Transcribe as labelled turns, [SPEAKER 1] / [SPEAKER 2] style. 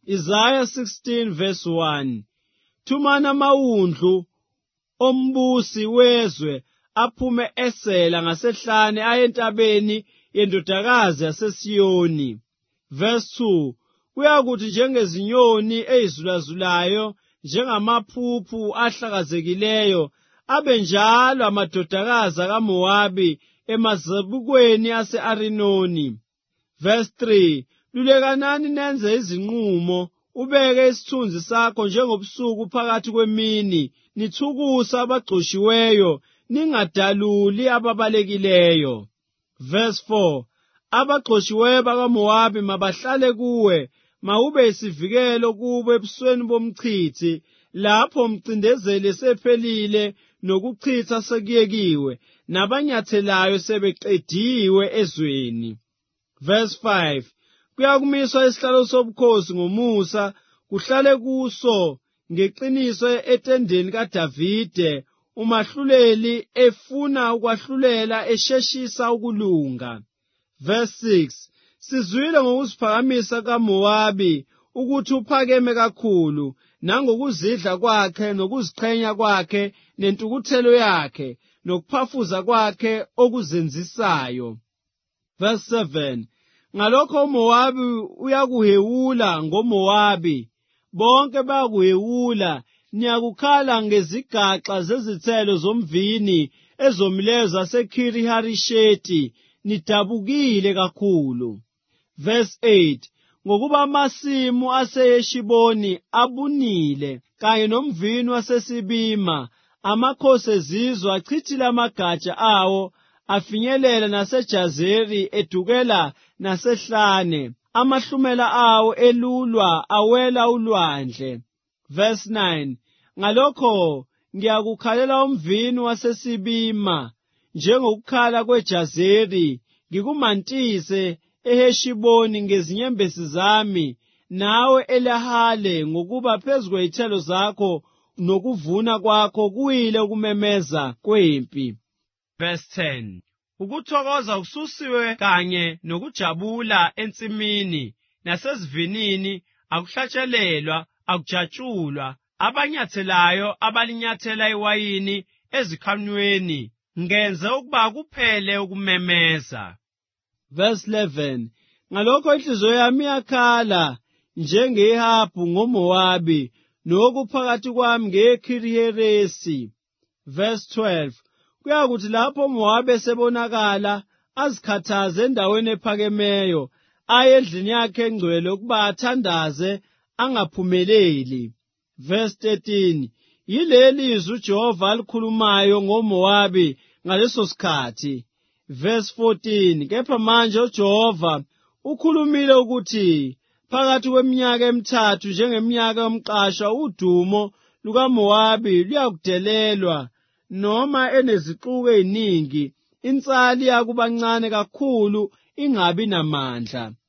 [SPEAKER 1] Isaiah 16 verse 1. Thumana amawundlu ombusi wezwe aphume esela ngasehlane ayentabeni yendodakazi yaseSiyoni. Verse 2. Kuyakuthi njengezinyoni ezizulazulayo, njengamaphuphu ahlakazekileyo, abe njalo amadodakazi kaMowabi emazebukweni ase-Arinoni. Verse 3. Lulekanani nenze izinqumo, ubeke isithunzi sakho njengobusuku phakathi kwemini, nithukusa abagxoshiweyo, ningadaluli ababalekileyo. Verse 4. Abagxoshiweyo bakaMowabi mabahlale kuwe, mawube isivikelo kubo ebusweni bomchithi, lapho umcindezeli esephelile nokuchitha sekuyekiwe, nabanyathelayo sebeqediwe ezweni. Verse 5. Kuyakumiswa isihlalo sobukhosi ngomusa, kuhlale kuso ngeqiniso etendeni kaDavide, umahluleli efuna ukwahlulela esheshisa ukulunga. Verse 6. Sizwile ngokuziphakamisa kaMowabi ukuthi uphakeme kakhulu, nangokuzidla kwakhe nokuziqhenya kwakhe nentukuthelo yakhe nokuphafuza kwakhe okuzenzisayo. Verse 7. Ngalokho uMowabi uyakuhewula ngoMowabi, bonke bayakuhewula, niyakukhala ngezigaxa zezithelo zomvini ezomileyo zaseKhiri-Harisheti, nidabukile kakhulu. Verse 8. Ngokuba amasimu aseHeshiboni abunile, kanye nomvini wasesibima, amakhosi ezizwe achithile amagatsha awo, afinyelela naseJazeri edukela nasehlane, amahlumela awo elulwa awela ulwandle. Verse 9. Ngalokho ngiyakukhalela umvini wasesibima, njengokukhala kweJazeri, ngikumantise eHeshiboni ngezinyembezi zami, nawe Elahale ngokuba phezu kwezithelo zakho nokuvuna kwakho kuyile ukumemeza kwempi. Verse 10. Ukuthokoza kususiwe kanye nokujabula ensimini nasezivinini, akuhlatshelelwa, akujatshulwa, abanyathelayo abalinyathela iwayini ezikhanweni, ngenze ukuba kuphele ukumemeza. Verse 11. Ngalokho inhliziyo yami iyakhala njengehabhu ngoMowabi, nokuphakathi kwami ngeKhiriheresi. Verse 12. Kuyakuthi lapho uMowabi esebonakala, azikhathaze endaweni ephakemeyo, aye endlini yakhe engcwele ukuba athandaze, angaphumeleli. Verse 13. Yileli izwi uJehova alikhulumayo ngoMowabi ngaleso sikhathi. Verse 14. Kepha manje uJehova ukhulumile ukuthi, phakathi kweminyaka emithathu njengeminyaka yomqasha, udumo lukaMowabi luyakudelelwa, noma enezixuku eziningi, insali yakuba ncane kakhulu, ingabi namandla.